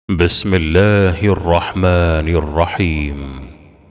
بسم الله الرحمن الرحيم.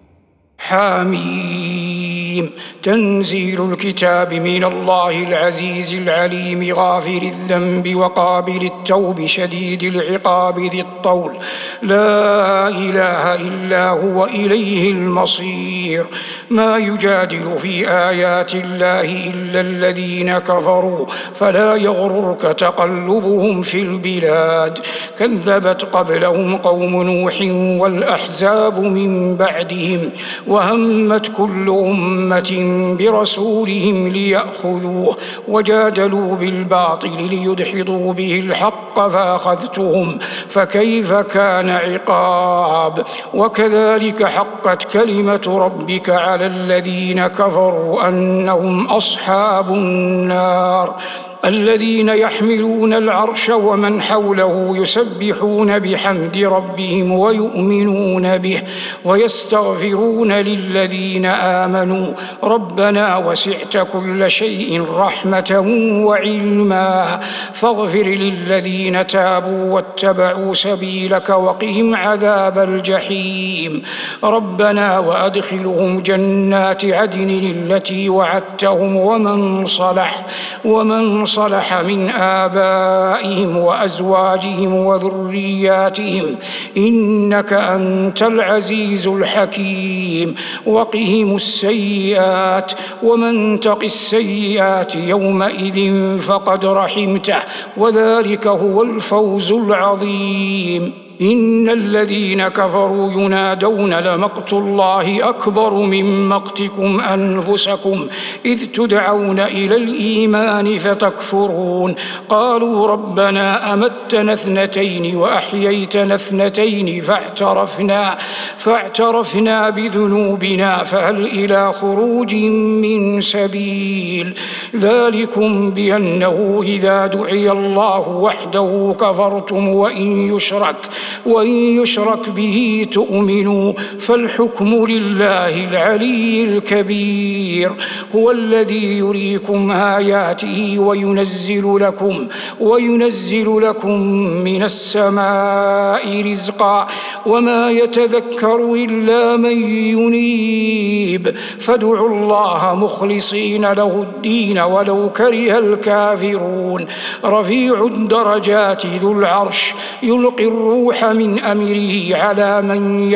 حميم. تنزيل الكتاب من الله العزيز العليم غافر الذنب وقابل التوب شديد العقاب ذي الطول لا إله إلا هو إليه المصير. ما يجادل في آيات الله إلا الذين كفروا فلا يغررك تقلبهم في البلاد. كذبت قبلهم قوم نوح والأحزاب من بعدهم وهمت كل أمة برسولهم ليأخذوه وجادلوا بالباطل ليدحضوا به الحق فأخذتهم فكيف كان عقاب. وكذلك حقت كلمة ربك على الذين كفروا أنهم أصحاب النار. الذين يحملون العرش ومن حوله يسبحون بحمد ربهم ويؤمنون به ويستغفرون للذين آمنوا ربنا وسعت كل شيء رحمة وعلما فاغفر للذين تابوا واتبعوا سبيلك وقهم عذاب الجحيم. ربنا وأدخلهم جنات عدن التي وعدتهم ومن صلح من آبائهم وأزواجهم وذرياتهم إنك أنت العزيز الحكيم. وقهم السيئات ومن تق السيئات يومئذ فقد رحمته وذلك هو الفوز العظيم. إن الذين كفروا ينادون لمقت الله أكبر من مقتكم أنفسكم إذ تدعون إلى الإيمان فتكفرون. قالوا ربنا أمتنا اثنتين وأحييتنا اثنتين فاعترفنا بذنوبنا فهل إلى خروج من سبيل. ذلكم بأنه إذا دعي الله وحده كفرتم وإن يشرك به تؤمنوا فالحكم لله العلي الكبير. هو الذي يريكم آياته وينزل لكم من السماء رزقا وما يتذكر إلا من ينيب فادعوا الله مخلصين له الدين ولو كره الكافرون. رفيع الدرجات ذو العرش يلقي الروح من أمره على من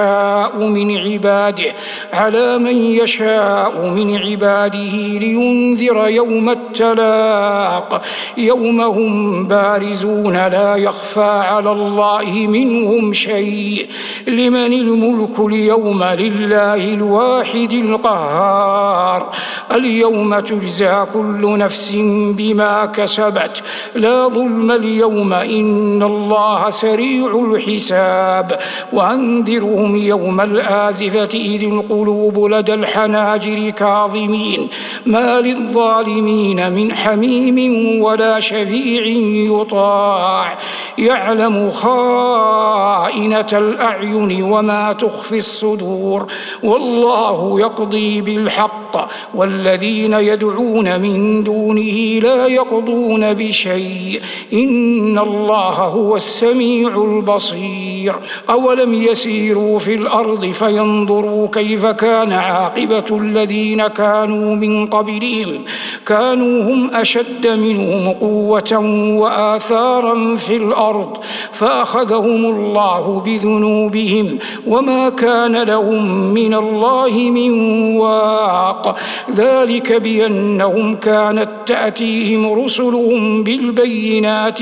يشاء من عباده لينذر يوم التلاق يوم هم بارزون لا يخفى على الله منهم شيء. لمن الملك اليوم لله الواحد القهار. اليوم تجزى كل نفس بما كسبت لا ظلم اليوم إن الله سريع الحساب. وأنذرهم يوم الآزفة إذ القلوب لدى الحناجر كاظمين ما للظالمين من حميم ولا شفيع يطاع يعلم خائنة الأعين وما تخفي الصدور. والله يقضي بالحق والذين يدعون من دونه لا يقضون بشيء إن الله هو السميع البصير. أولم يسيروا في الأرض فينظروا كيف كان عاقبة الذين كانوا من قبلهم كانوا هم أشد منهم قوة وآثارا في الأرض فأخذهم الله بذنوبهم وما كان لهم من الله من واق. ذلك بأنهم كانت تأتيهم رسلهم بالبينات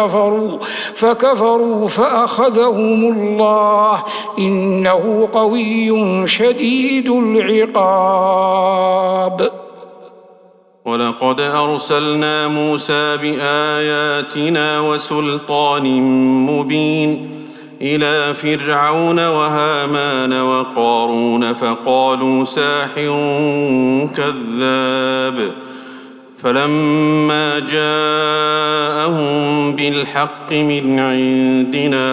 فكفروا فأخذهم الله إنه قوي شديد العقاب. ولقد أرسلنا موسى بآياتنا وسلطان مبين إلى فرعون وهامان وقارون فقالوا ساحر كذاب. فلما جاءهم بالحق من عندنا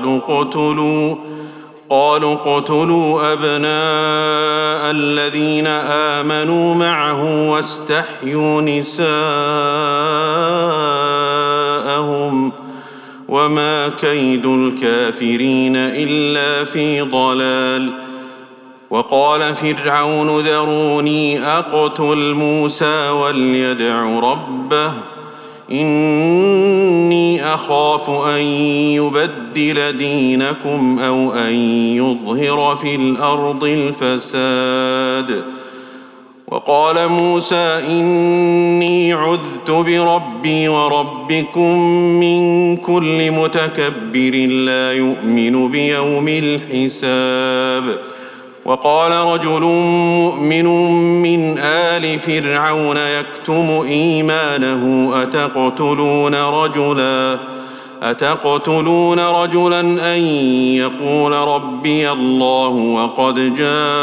قالوا اقتلوا أبناء الذين آمنوا معه واستحيوا نساءهم وما كيد الكافرين إلا في ضلال. وقال فرعون ذروني أقتل موسى وليدع ربه إني أخاف أن يبدل دينكم أو أن يظهر في الأرض الفساد. وقال موسى إني عذت بربي وربكم من كل متكبر لا يؤمن بيوم الحساب. وقال رجل مؤمن من آل فرعون يكتم إيمانه أتقتلون رجلا أن يقول ربي الله وقد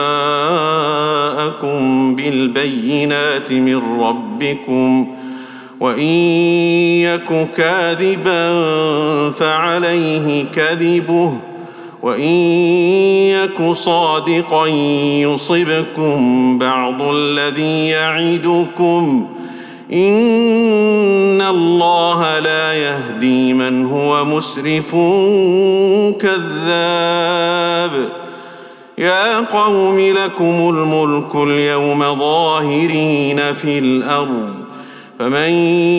جاءكم بالبينات من ربكم وإن يك كاذبا فعليه كذبه وإن يك صادقا يصبكم بعض الذي يعدكم إن الله لا يهدي من هو مسرف كذاب. يا قوم لكم الملك اليوم ظاهرين في الأرض فمن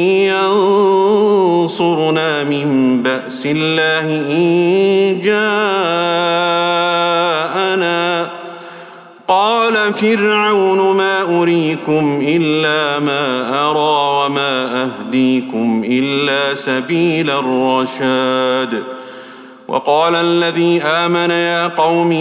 ينصرنا من بأس الله إن جاءنا. قال فرعون ما أريكم إلا ما أرى وما أهديكم إلا سبيل الرشاد. وقال الذي آمن يا قوم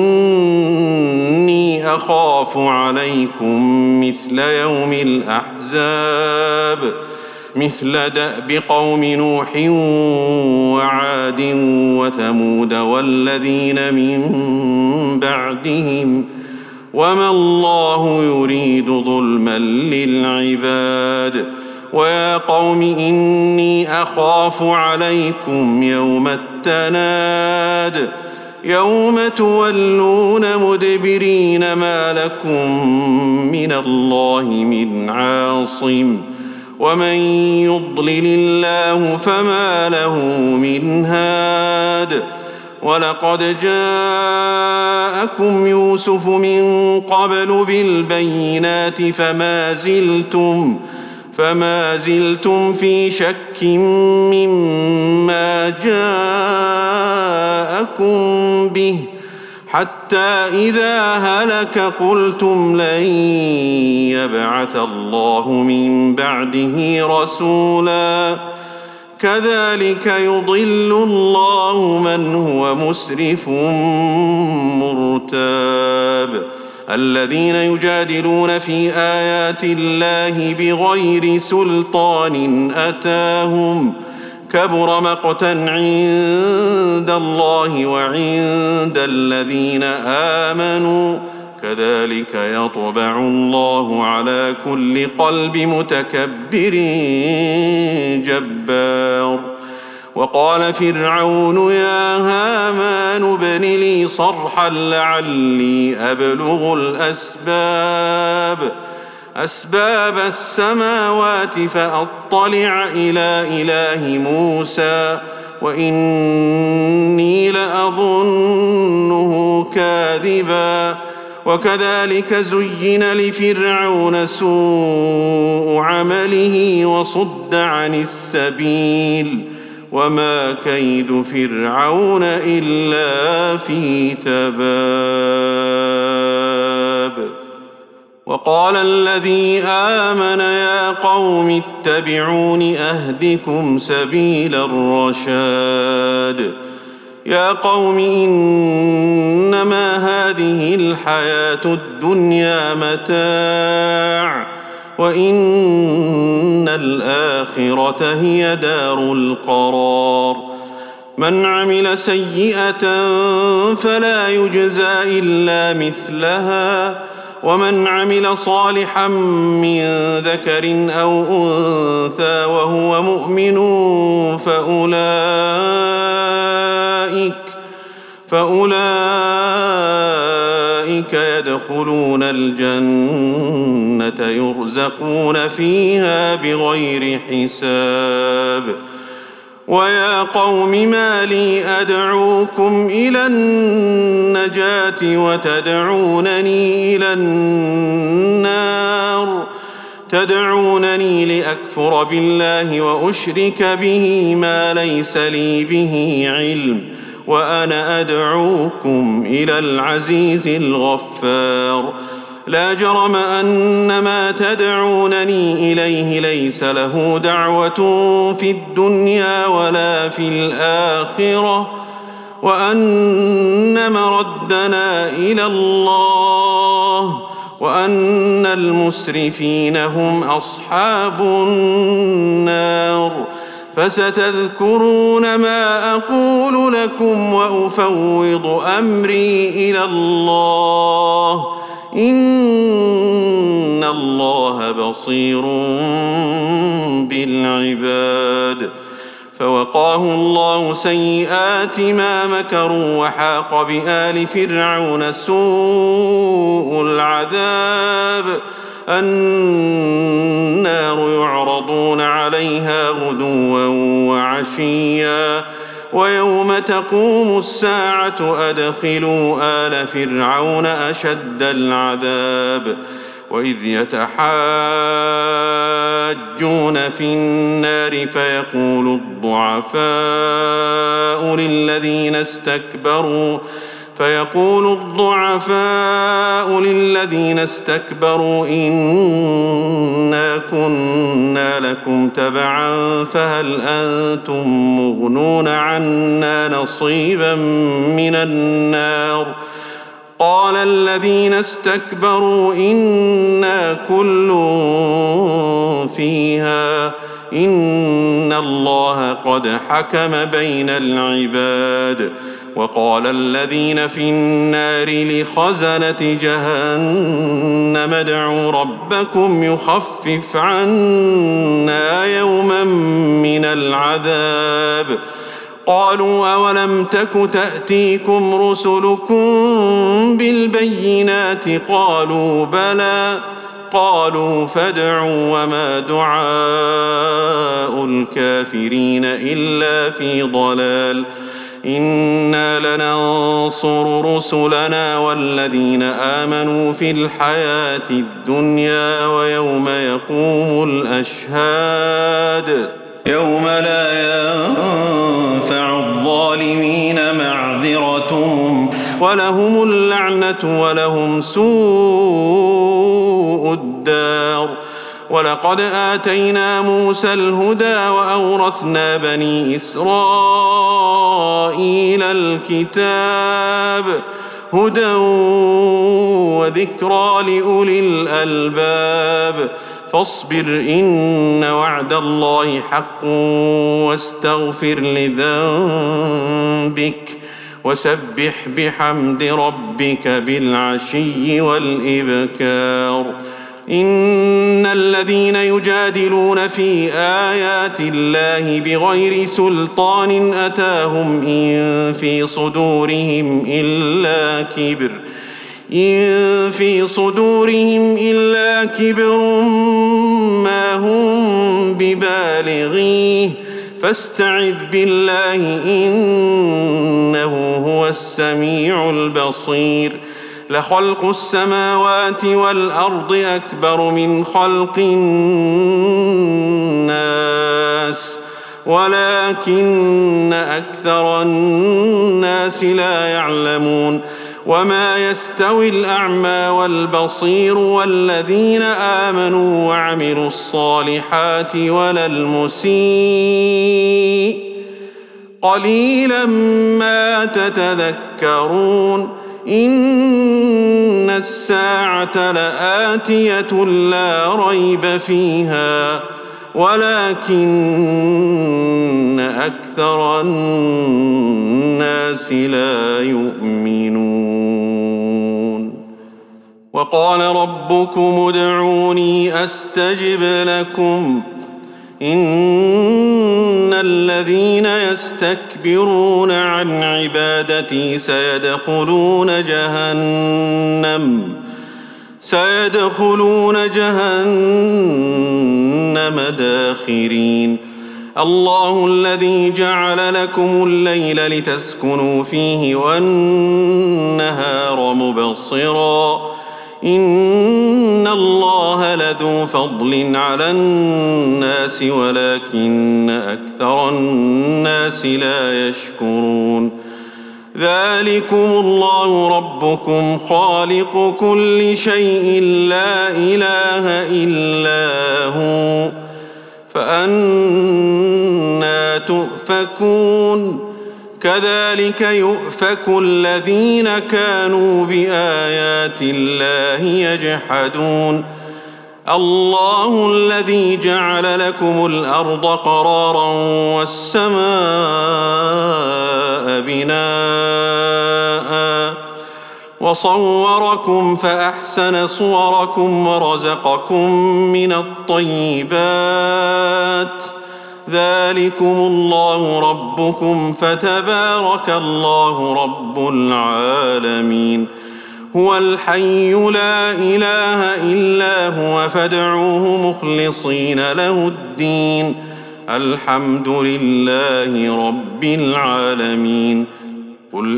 إني أخاف عليكم مثل يوم الأحزاب مثل دأب قوم نوح وعاد وثمود والذين من بعدهم وما الله يريد ظلما للعباد. ويا قوم إني أخاف عليكم يوم التناد يوم تولون مدبرين ما لكم من الله من عاصم ومن يضلل الله فما له من هاد. ولقد جاءكم يوسف من قبل بالبينات فما زلتم في شك مما جاءكم به حتى إذا هلك قلتم لن يبعث الله من بعده رسولا كذلك يضل الله من هو مسرف مرتاب. الذين يجادلون في آيات الله بغير سلطان أتاهم كبر مقتا عند الله وعند الذين آمنوا كذلك يطبع الله على كل قلب متكبر جبار. وقال فرعون يا هامان ابن لي صرحا لعلي أبلغ أسباب السماوات فأطلع إلى إله موسى وإني لأظنه كاذبا. وكذلك زين لفرعون سوء عمله وصد عن السبيل وما كيد فرعون إلا في تباب. وقال الذي آمن يا قوم اتبعون أهدكم سبيل الرشاد. يا قوم إنما هذه الحياة الدنيا متاع وإن الآخرة هي دار القرار. من عمل سيئة فلا يجزى إلا مثلها ومن عمل صالحا من ذكر أو أنثى وهو مؤمن فأولئك يدخلون الجنة يرزقون فيها بغير حساب. ويا قوم ما لي أدعوكم إلى النجاة وتدعونني إلى النار تدعونني لأكفر بالله وأشرك به ما ليس لي به علم وأنا أدعوكم إلى العزيز الغفار لا جرم أن ما تدعونني إليه ليس له دعوة في الدنيا ولا في الآخرة وأن مردنا إلى الله وأن المسرفين هم أصحاب النار فستذكرون ما أقول لكم وأفوض أمري إلى الله إن الله بصير بالعباد فوقاه الله سيئات ما مكروا وحاق بآل فرعون سوء العذاب النار يعرضون عليها غدوا وعشيا ويوم تقوم الساعة أدخلوا آل فرعون أشد العذاب وإذ يتحاجون في النار فيقول الضعفاء للذين استكبروا إنا كنا لكم تبعا فهل أنتم مغنون عنا نصيبا من النار قال الذين استكبروا إنا كل فيها إن الله قد حكم بين العباد وقال الذين في النار لخزنة جهنم ادعوا ربكم يخفف عنا يوما من العذاب قالوا أولم تك تأتيكم رسلكم بالبينات قالوا بلى قالوا فادعوا وما دعاء الكافرين إلا في ضلال إنا لننصر رسلنا والذين آمنوا في الحياة الدنيا ويوم يقوم الأشهاد يوم لا ينفع الظالمين معذرتهم ولهم اللعنة ولهم سوء الدار ولقد آتينا موسى الهدى وأورثنا بني إسرائيل الكتاب هدى وذكرى لأولي الألباب فاصبر إن وعد الله حق واستغفر لذنبك وسبح بحمد ربك بالعشي والإبكار إن الذين يجادلون في آيات الله بغير سلطان أتاهم إن في صدورهم إلا كبر ما هم ببالغيه فاستعذ بالله إنه هو السميع البصير لخلق السماوات والأرض أكبر من خلق الناس ولكن أكثر الناس لا يعلمون وما يستوي الأعمى والبصير والذين آمنوا وعملوا الصالحات ولا المسيء قليلا ما تتذكرون إن الساعة لآتية لا ريب فيها ولكن أكثر الناس لا يؤمنون وقال ربكم ادعوني أستجب لكم إن الذين يستكبرون عن عبادتي سيدخلون جهنم داخرين الله الذي جعل لكم الليل لتسكنوا فيه والنهار مبصرا إن الله لذو فضل على الناس ولكن أكثر الناس لا يشكرون ذلكم الله ربكم خالق كل شيء لا إله إلا هو فأنى تؤفكون كذلك يؤفك الذين كانوا بآيات الله يجحدون الله الذي جعل لكم الأرض قرارا والسماء بناء وصوركم فأحسن صوركم ورزقكم من الطيبات ذلكم الله ربكم فتبارك الله رب العالمين هو الحي لا إله إلا هو فادعوه مخلصين له الدين الحمد لله رب العالمين قل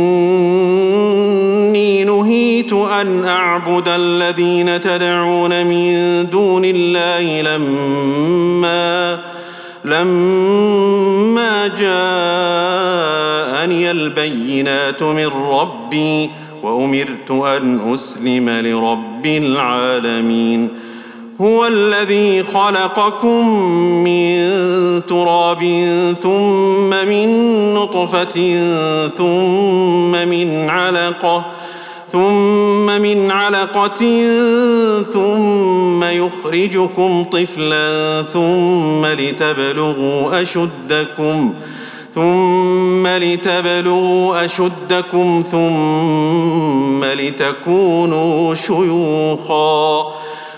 إني نهيت أن أعبد الذين تدعون من دون الله لما جاءني البينات من ربي وأمرت أن أسلم لرب العالمين هو الذي خلقكم من تراب ثم من نطفة ثم من علقة ثم يخرجكم طفلا ثم لتبلغوا أشدكم ثم لتكونوا شيوخا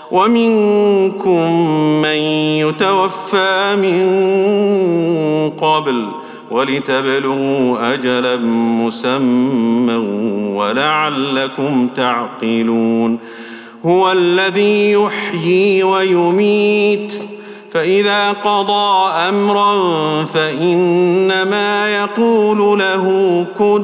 ومنكم من يتوفى من قبل ولتبلغوا أجلا مسمى ولعلكم تعقلون هو الذي يحيي ويميت فإذا قضى أمرا فإنما يقول له كن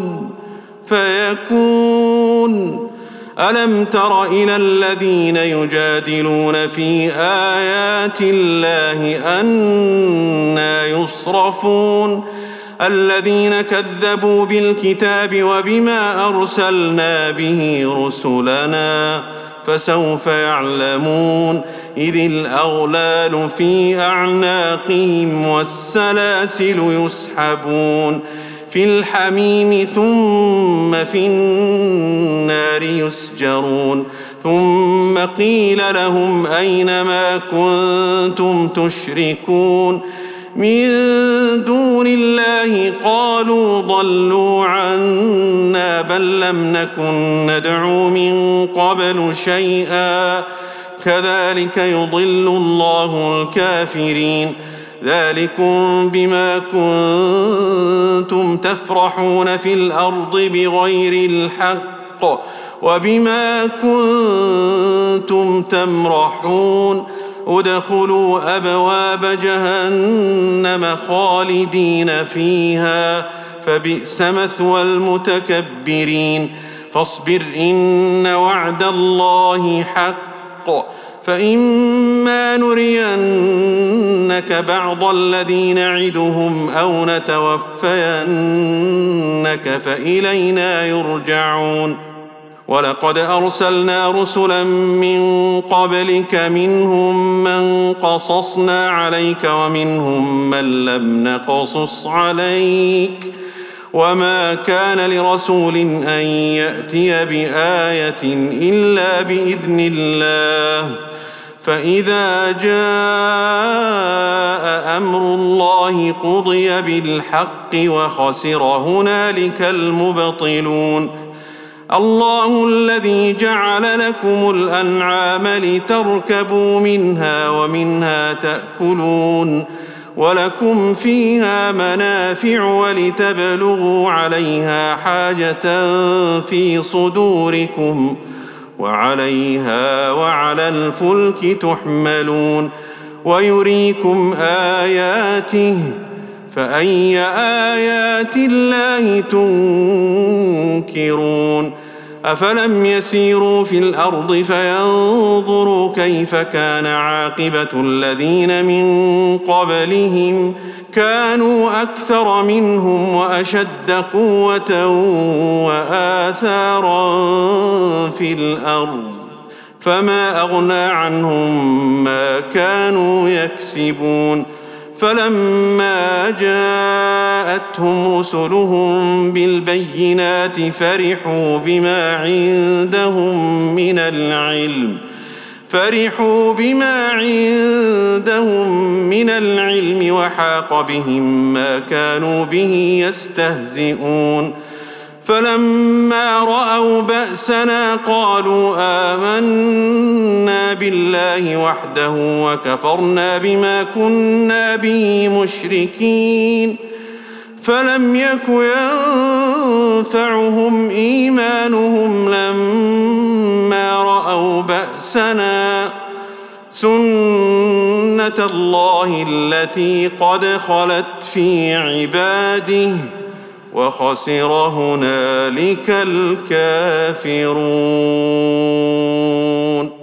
فيكون ألم تر إلى الذين يجادلون في آيات الله أنى يصرفون الذين كذبوا بالكتاب وبما أرسلنا به رسلنا فسوف يعلمون إذ الأغلال في أعناقهم والسلاسل يسحبون في الحميم ثم في النار يسجرون ثم قيل لهم أين ما كنتم تشركون من دون الله قالوا ضلوا عنا بل لم نكن ندعو من قبل شيئا كذلك يضل الله الكافرين ذلكم بما كنتم تفرحون في الأرض بغير الحق وبما كنتم تمرحون ادخلوا أبواب جهنم خالدين فيها فبئس مثوى المتكبرين فاصبر إن وعد الله حق فإما نرينك بعض الذي نعدهم أو نتوفينك فإلينا يرجعون ولقد أرسلنا رسلا من قبلك منهم من قصصنا عليك ومنهم من لم نقصص عليك وما كان لرسول أن يأتي بآية إلا بإذن الله فإذا جاء أمر الله قضي بالحق وخسر هنالك المبطلون الله الذي جعل لكم الأنعام لتركبوا منها ومنها تأكلون ولكم فيها منافع ولتبلغوا عليها حاجة في صدوركم وعليها وعلى الفلك تحملون ويريكم آياته فأي آيات الله تنكرون أفلم يسيروا في الأرض فينظروا كيف كان عاقبة الذين من قبلهم كانوا أكثر منهم وأشد قوة وآثارا في الأرض فما أغنى عنهم ما كانوا يكسبون فلما جاءتهم رسلهم بالبينات فرحوا بما عندهم من العلم وحاق بهم ما كانوا به يستهزئون فلما رأوا بأسنا قالوا آمنا بالله وحده وكفرنا بما كنا به مشركين فلم يك ينفعهم إيمانهم لما رأوا بأسنا سنة الله التي قد خلت في عباده وخسر هنالك الكافرون.